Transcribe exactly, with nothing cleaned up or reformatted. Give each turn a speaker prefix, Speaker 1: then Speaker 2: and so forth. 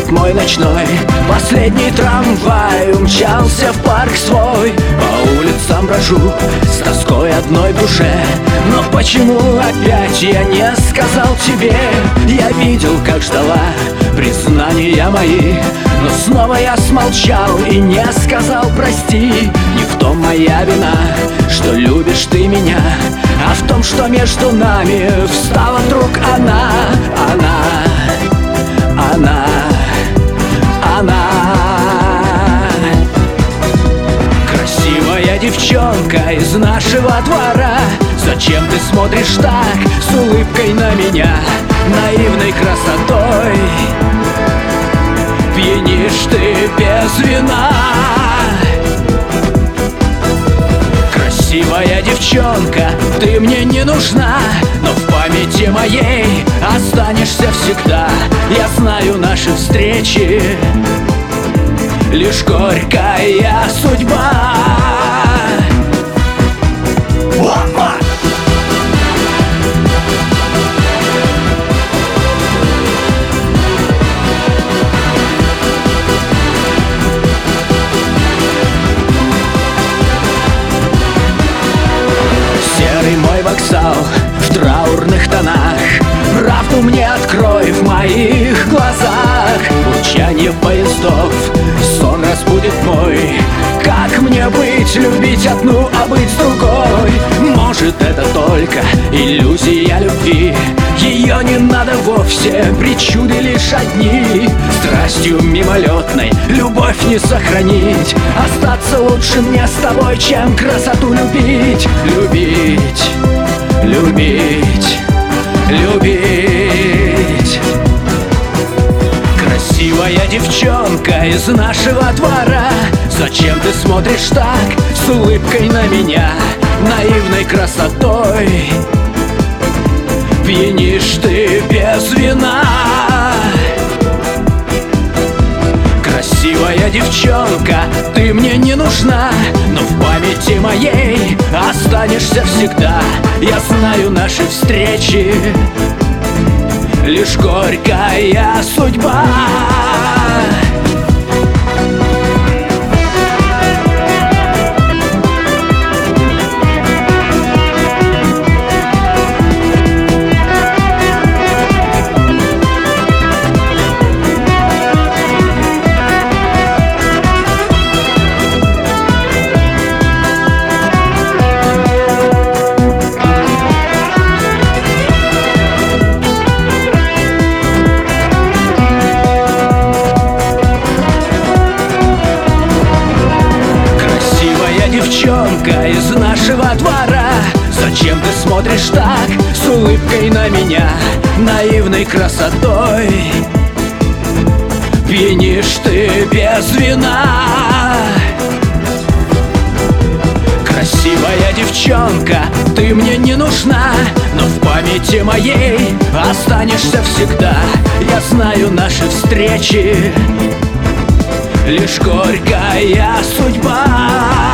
Speaker 1: город мой ночной. Последний трамвай умчался в парк свой. По улицам брожу с тоской одной в душе. Но почему опять я не сказал тебе? Я видел, как ждала признания мои, но снова я смолчал и не сказал прости. Не в том моя вина, что любишь ты меня, а в том, что между нами встала вдруг она. Она, она, она. Красивая девчонка из нашего двора. Зачем ты смотришь так с улыбкой на меня, наивной красотой? Пьянишь ты без вина. Красивая девчонка, ты мне не нужна, но в памяти моей останешься всегда. Я знаю, наши встречи лишь горькая судьба. Мой вокзал в траурных тонах, правду мне открой в моих глазах. Урчание поездов сон разбудит мой. Как мне быть, любить одну, а быть с другой? Может, это только иллюзия любви, ее не надо вовсе, причуды лишь одни. Страстью мимолетной любовь не сохранить. Остаться лучше мне с тобой, чем красоту любить. Любить, любить, любить. Красивая девчонка из нашего двора. Зачем ты смотришь так с улыбкой на меня, наивной красотой? Пьянишь ты без вина. Красивая девчонка, ты мне не нужна, но в памяти моей останешься всегда. Я знаю, наши встречи лишь горькая судьба. Девчонка из нашего двора. Зачем ты смотришь так с улыбкой на меня, наивной красотой? Пьянишь ты без вина. Красивая девчонка, ты мне не нужна, но в памяти моей останешься всегда. Я знаю, наши встречи лишь горькая судьба.